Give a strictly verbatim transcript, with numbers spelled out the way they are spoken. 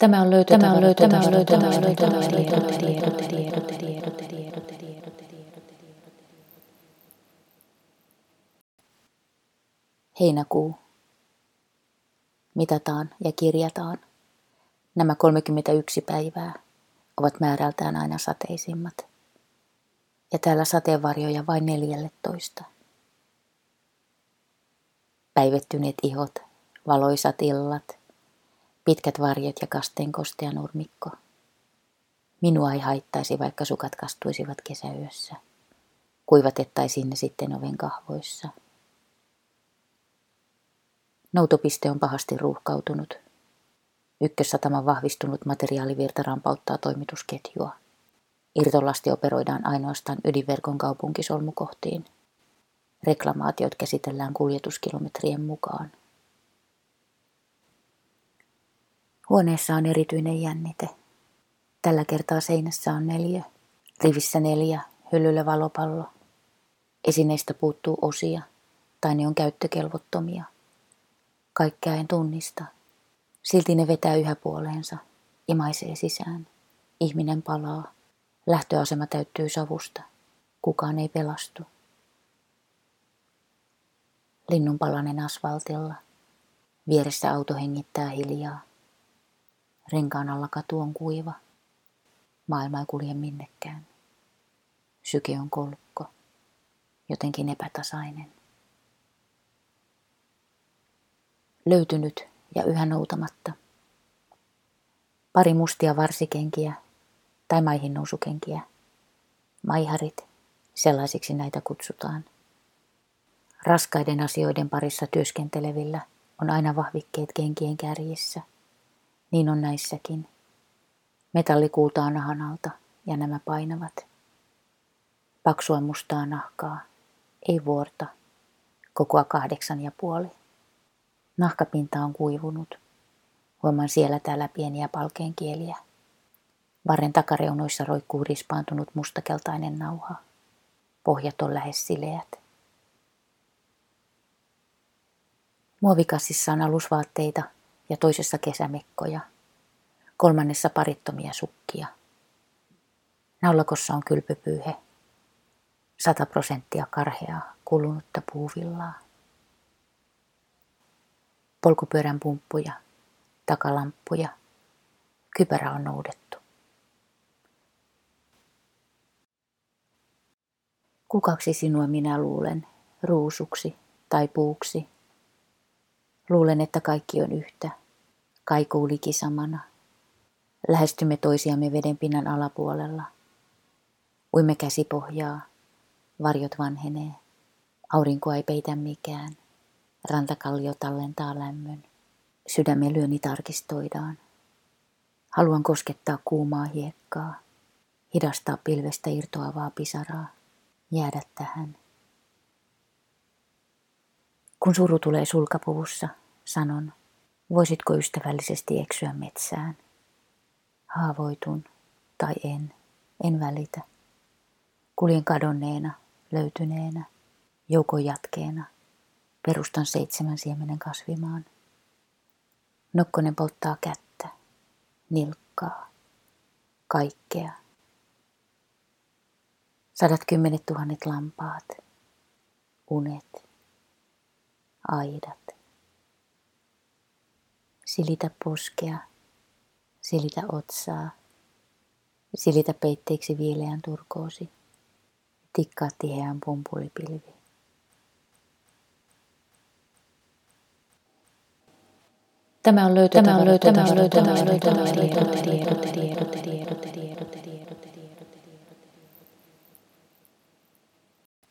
Tämä on löytö, tämä on löytö, tämä on löytö, tämä on löytö, tämä on löytö, tiedot, tiedot, tiedot, tiedot, tiedot. Heinäkuu. Mitataan ja kirjataan. Nämä kolmekymmentäyksi päivää ovat määrältään aina sateisimmat. Ja täällä sateenvarjoja vain neljälletoista. Päivettyneet ihot, valoisat illat, pitkät varjot ja kasteen kostea nurmikko. Minua ei haittaisi, vaikka sukat kastuisivat kesäyössä. Kuivatettaisiin ne sitten oven kahvoissa. Noutopiste on pahasti ruuhkautunut. Ykkössataman vahvistunut materiaalivirta rampauttaa toimitusketjua. Irtolasti operoidaan ainoastaan ydinverkon kaupunkisolmukohtiin. Reklamaatiot käsitellään kuljetuskilometrien mukaan. Huoneessa on erityinen jännite. Tällä kertaa seinässä on neliö, rivissä neljä, hyllyllä valopallo. Esineistä puuttuu osia, tai ne on käyttökelvottomia. Kaikkea en tunnista. Silti ne vetää yhä puoleensa, imaisee sisään. Ihminen palaa. Lähtöasema täyttyy savusta. Kukaan ei pelastu. Linnunpalanen asfaltilla. Vieressä auto hengittää hiljaa. Renkaan alla katu on kuiva. Maailma ei kulje minnekään. Syke on kolkko. Jotenkin epätasainen. Löytynyt ja yhä noutamatta. Pari mustia varsikenkiä tai maihin nousukenkiä. Maiharit, sellaisiksi näitä kutsutaan. Raskaiden asioiden parissa työskentelevillä on aina vahvikkeet kenkien kärjissä. Niin on näissäkin. Metalli kuultaa nahan alta ja nämä painavat. Paksua mustaa nahkaa, ei vuorta, kokoa kahdeksan ja puoli. Nahkapinta on kuivunut. Huomaan siellä täällä pieniä palkeenkieliä. Varren takareunoissa roikkuu rispaantunut mustakeltainen nauha. Pohjat on lähes sileät. Muovikassissa on alusvaatteita ja toisessa kesämekkoja. Kolmannessa parittomia sukkia. Naulakossa on kylpypyyhe. Sata prosenttia karheaa, kulunutta puuvillaa. Polkupyörän pumppuja, takalamppuja. Kypärä on noudettu. Kukaksi sinua minä luulen, ruusuksi tai puuksi? Luulen, että kaikki on yhtä, kaikuu liki samana. Lähestymme toisiamme vedenpinnan alapuolella. Uimme käsipohjaa, varjot vanhenee, aurinkoa ei peitä mikään. Rantakallio tallentaa lämmön. Sydämen lyönni tarkistoidaan. Haluan koskettaa kuumaa hiekkaa, hidastaa pilvestä irtoavaa pisaraa, jäädä tähän. Kun suru tulee sulkapuvussa, sanon, voisitko ystävällisesti eksyä metsään? Haavoitun tai en, en välitä. Kuljen kadonneena, löytyneenä, joukon jatkeena. Perustan seitsemän siemenen kasvimaan. Nokkonen polttaa kättä, nilkkaa, kaikkea. Sadat kymmenet tuhannet lampaat, unet, aidat. Silitä poskea, silitä otsaa, silitä peitteeksi viileän turkoosi, tikkaa tiheään pumpulipilvi. Tämä on löytö, tämä on löytö, tämä on löytö, tämä on löytö, tämä on löytö.